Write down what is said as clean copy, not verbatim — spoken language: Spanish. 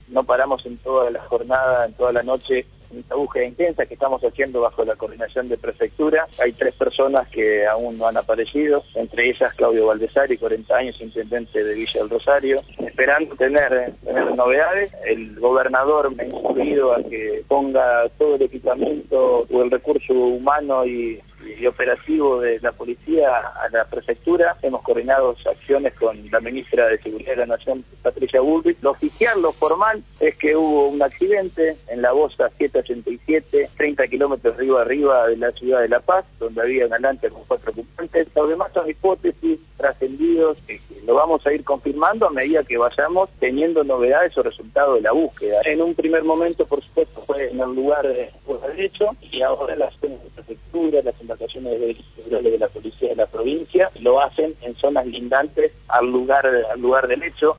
no paramos en toda la jornada, en toda la noche, en esta búsqueda intensa que estamos haciendo bajo la coordinación de prefectura. Hay 3 personas que aún no han aparecido, entre ellas Claudio Baldessari, 40 años, intendente de Villa del Rosario, esperando tener novedades. El gobernador me ha instruido a que ponga todo el equipamiento o el recurso humano y operativo de la policía a la prefectura. Hemos coordinado acciones con la ministra de Seguridad de la Nación, Patricia Bullrich. Lo oficial, lo formal, es que hubo un accidente en la Bosa 787, 30 kilómetros río arriba de la ciudad de La Paz, donde había un alante con 4 ocupantes. Los demás son hipótesis, trascendidos, que lo vamos a ir confirmando a medida que vayamos teniendo novedades o resultados de la búsqueda. En un primer momento, por supuesto, fue en el lugar de derecho, y ahora las prefecturas, las embarcaciones de la policía de la provincia lo hacen en zonas lindantes al lugar del hecho.